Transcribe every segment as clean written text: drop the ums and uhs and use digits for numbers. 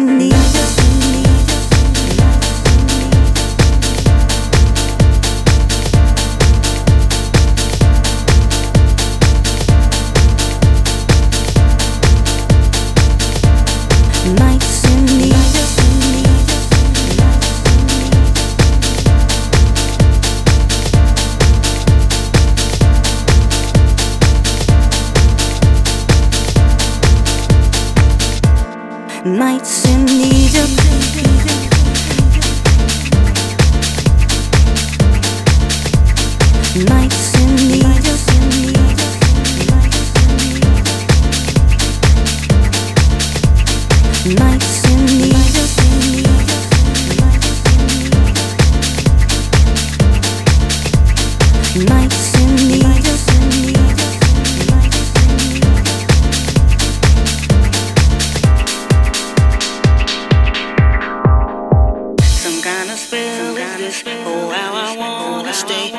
in Egypt. Nights in Egypt. Nights in Egypt. Nights in Egypt. Nights in Egypt. Nights in Egypt. Some kind of spell is this? Oh, how I wanna stay.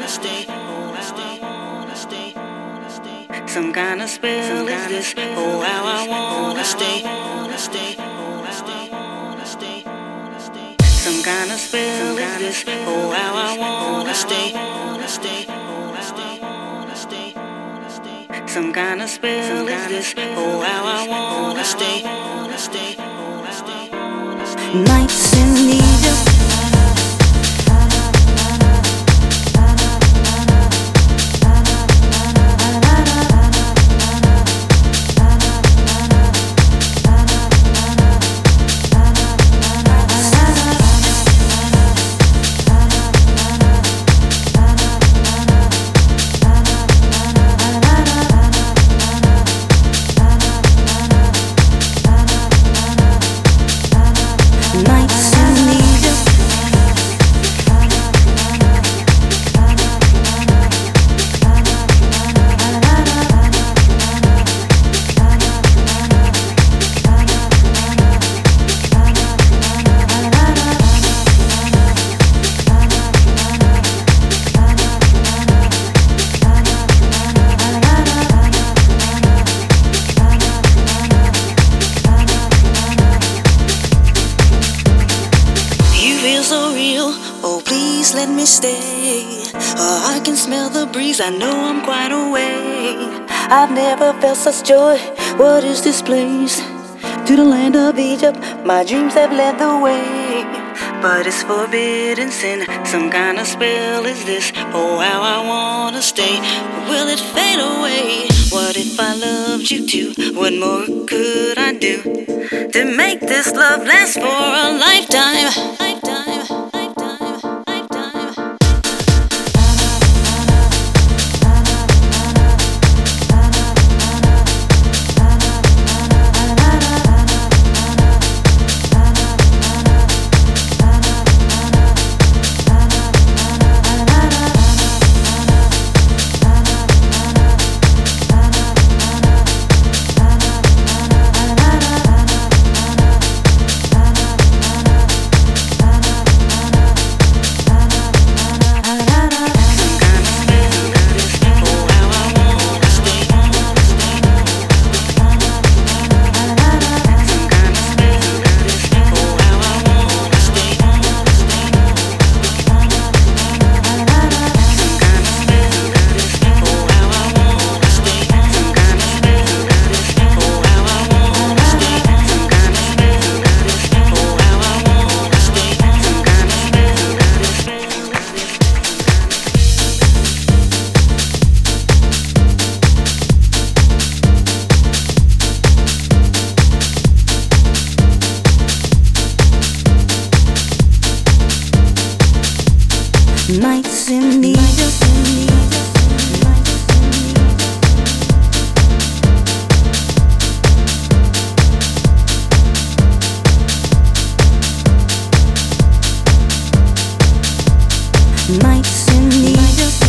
Some kind of spell is this? Oh, how I wanna stay. Some kind of spell is this? Oh, how I wanna stay. Some kind of spell is this? Oh, how I wanna stay. Nights in Egypt. Nights in Egypt. Feel so real, oh please let me stay. I can smell the breeze, I know I'm quite away. I've never felt such joy, what is this place? To the land of Egypt, my dreams have led the way. But it's forbidden sin, some kind of spell is this? Oh how I wanna stay, will it fade away? What if I loved you too, what more could I do to make this love last for a lifetime? Nights in Egypt. Nights in Egypt.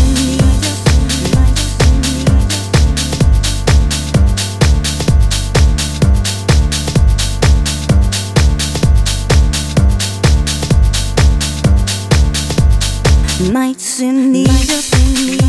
Nights in Egypt.